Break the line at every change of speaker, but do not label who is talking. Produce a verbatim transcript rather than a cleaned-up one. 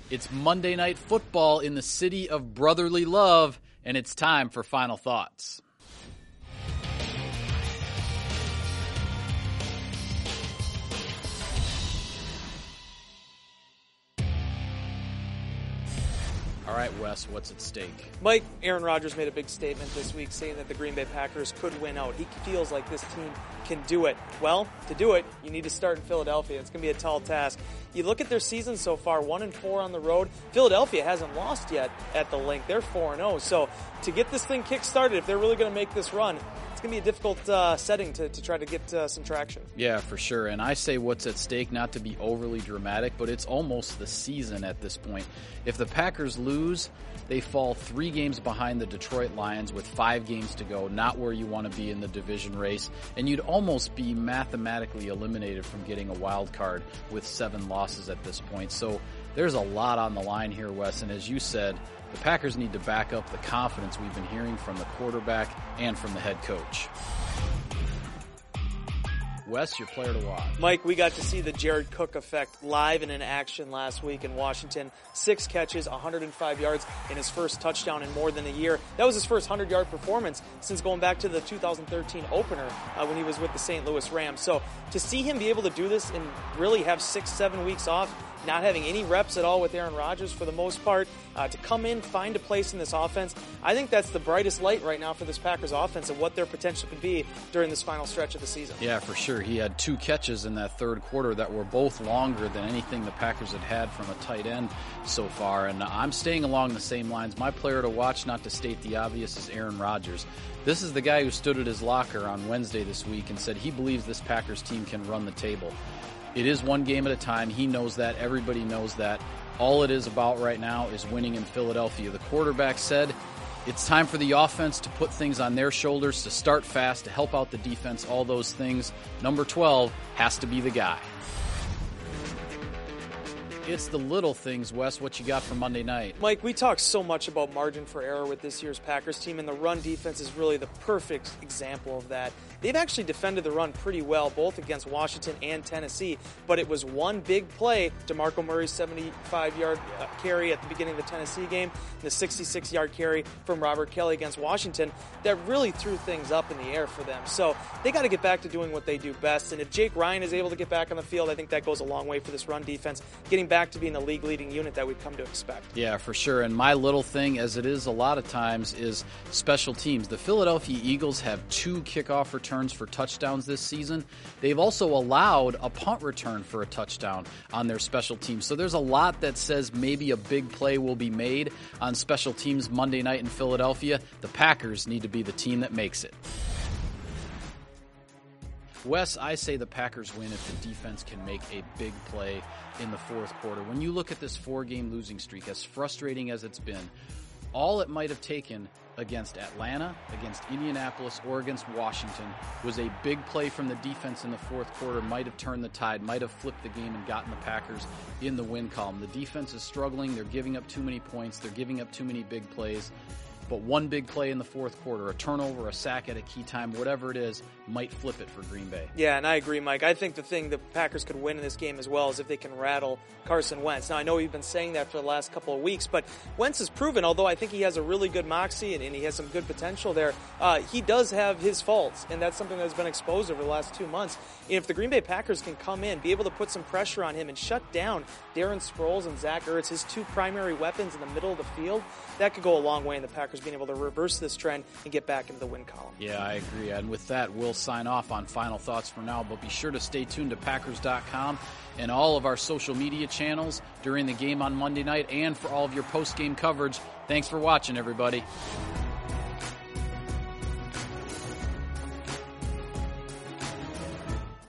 It's Monday Night Football in the city of brotherly love, and it's time for Final Thoughts. All right, Wes, what's at stake?
Mike, Aaron Rodgers made a big statement this week saying that the Green Bay Packers could win out. He feels like this team can do it. Well, to do it, you need to start in Philadelphia. It's going to be a tall task. You look at their season so far, one and four on the road. Philadelphia hasn't lost yet at the Link. They're four and oh. So to get this thing kick-started, if they're really going to make this run, it's going to be a difficult uh, setting to, to try to get uh, some traction.
Yeah, for sure. And I say what's at stake, not to be overly dramatic, but it's almost the season at this point. If the Packers lose, they fall three games behind the Detroit Lions with five games to go, not where you want to be in the division race. And you'd almost be mathematically eliminated from getting a wild card with seven losses at this point. So there's a lot on the line here, Wes. And as you said, the Packers need to back up the confidence we've been hearing from the quarterback and from the head coach. Wes, your player to watch.
Mike, we got to see the Jared Cook effect live and in action last week in Washington. Six catches, one hundred five yards in his first touchdown in more than a year. That was his first hundred-yard performance since going back to the two thousand thirteen opener uh, when he was with the Saint Louis Rams. So to see him be able to do this and really have six, seven weeks off, not having any reps at all with Aaron Rodgers for the most part, uh, to come in, find a place in this offense, I think that's the brightest light right now for this Packers offense and what their potential could be during this final stretch of the season.
Yeah, for sure. He had two catches in that third quarter that were both longer than anything the Packers had had from a tight end so far, and I'm staying along the same lines. My player to watch, not to state the obvious, is Aaron Rodgers. This is the guy who stood at his locker on Wednesday this week and said he believes this Packers team can run the table. It is one game at a time. He knows that. Everybody knows that. All it is about right now is winning in Philadelphia. The quarterback said it's time for the offense to put things on their shoulders, to start fast, to help out the defense, all those things. Number twelve has to be the guy. It's the little things, Wes. What you got for Monday night?
Mike, we talk so much about margin for error with this year's Packers team, and the run defense is really the perfect example of that. They've actually defended the run pretty well, both against Washington and Tennessee, but it was one big play, DeMarco Murray's seventy-five-yard uh, carry at the beginning of the Tennessee game, and the sixty-six-yard carry from Robert Kelly against Washington, that really threw things up in the air for them. So they got to get back to doing what they do best, and if Jake Ryan is able to get back on the field, I think that goes a long way for this run defense, getting back to being a league-leading unit that we've come to expect.
Yeah, for sure. And my little thing, as it is a lot of times, is special teams. The Philadelphia Eagles have two kickoff returns for touchdowns this season. They've also allowed a punt return for a touchdown on their special teams. So there's a lot that says maybe a big play will be made on special teams Monday night in Philadelphia. The Packers need to be the team that makes it. Wes, I say the Packers win if the defense can make a big play in the fourth quarter. When you look at this four-game losing streak, as frustrating as it's been, all it might have taken against Atlanta, against Indianapolis, or against Washington was a big play from the defense in the fourth quarter, might have turned the tide, might have flipped the game and gotten the Packers in the win column. The defense is struggling. They're giving up too many points. They're giving up too many big plays. But one big play in the fourth quarter, a turnover, a sack at a key time, whatever it is, might flip it for Green Bay.
Yeah, and I agree, Mike. I think the thing the Packers could win in this game as well is if they can rattle Carson Wentz. Now, I know we've been saying that for the last couple of weeks, but Wentz has proven, although I think he has a really good moxie and, and he has some good potential there, uh, he does have his faults, and that's something that's been exposed over the last two months. And if the Green Bay Packers can come in, be able to put some pressure on him and shut down Darren Sproles and Zach Ertz, his two primary weapons in the middle of the field, that could go a long way in the Packers being able to reverse this trend and get back into the win column.
Yeah, I agree. And with that, we'll sign off on Final Thoughts for now, but be sure to stay tuned to Packers dot com and all of our social media channels during the game on Monday night and for all of your post-game coverage. Thanks for watching, everybody.